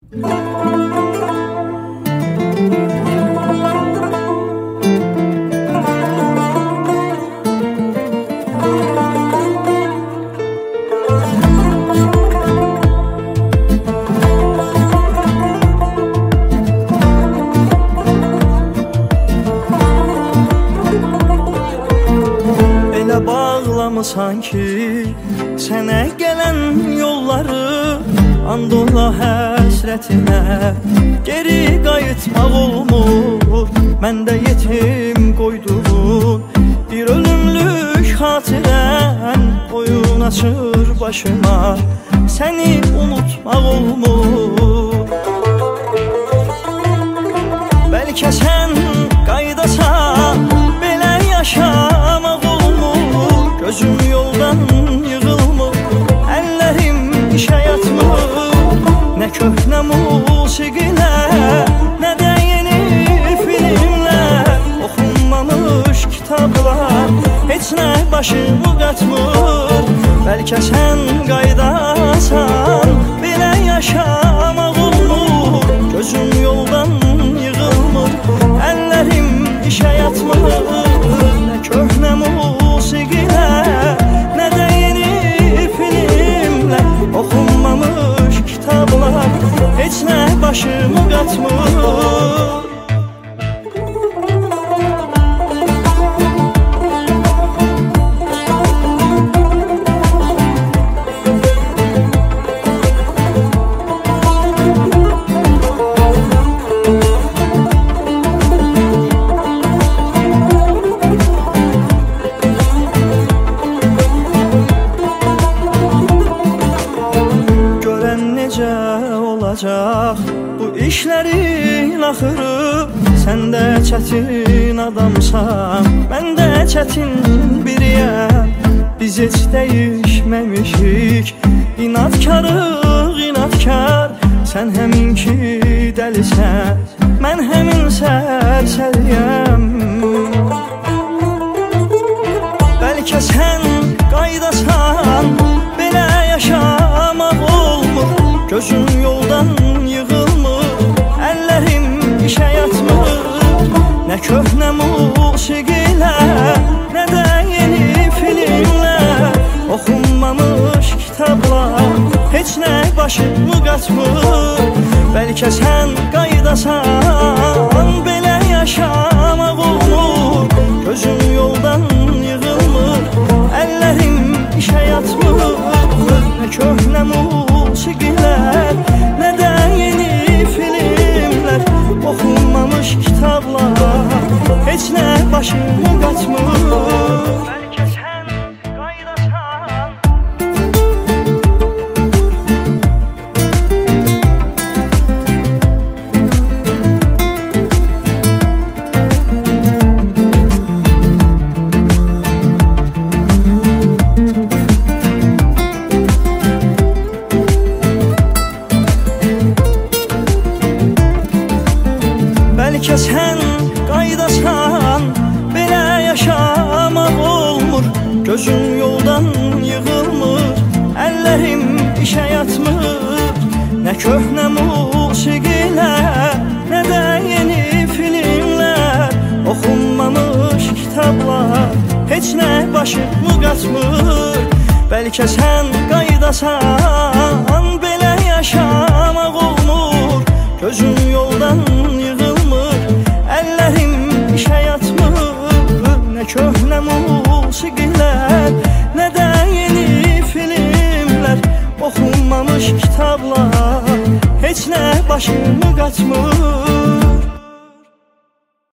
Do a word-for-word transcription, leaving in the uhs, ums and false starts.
Sanki sənə gələn yolları andola həsrətinə geri qayıtmaq olmur. Məndə yetim qoyduğun bir ölümlük xatirən oyun açır başıma, səni unutmaq olmur. Bəlkə sən qaydasan, belə yaşamaq olmur. Gözüm yoldan yığılmır, əllərim işə yatmır. Nə köhnə musiqilər, nə də yeni filmlər, oxunmamış kitablar heç nə başımı qatmır. Bəlkə sən qaydasan, belə yaşamaq olmur. Gözüm yoldan yığılmır, əllərim işə yatmır. Nə köhnə musiqilər, nə də yeni filmlər, oxunmamış kitablar heç nə başımı qatmır. Bu işlərin axırı, sən də çətin adamsan, mən də çətin biriyəm. Biz heç dəyişməmişik, inadkarıq, inadkar. Sən həmin ki dəlisən, mən həmin sərsəriyəm. Bəlkə sən qaydasan, belə yaşamaq olmur. Gözüm yoldan yığılmır, əllərim işə yatmır. Nə köhnə musiqilər, nə də yeni filmlər, oxunmamış kitablar heç nə başımı qatmır. Bəlkə sən qaydasan, belə yaşamaq olmur. Gözüm yoldan yığılmır, əllərim işə yatmır. Nə köhnə musiqilər, nə də yeni filmlər, oxunmamış kitablar heç nə başımı qatmır. Bəlkə sən qaydasan. Bəlkə sən qaydasan, belə yaşamaq olmur. Gözüm yoldan yığılmır, əllərim işə yatmır. Nə köhnə musiqilər, nə də yeni filmlər, oxunmamış kitablar heç nə başımı qatmır. Bəlkə sən qaydasan, belə yaşamaq olmur. Gözüm yoldan yığılmır, əllərim işə yatmır. Nə köhnə musiqilər, nə də yeni filmlər, oxunmamış kitablar heç nə başımı qatmır.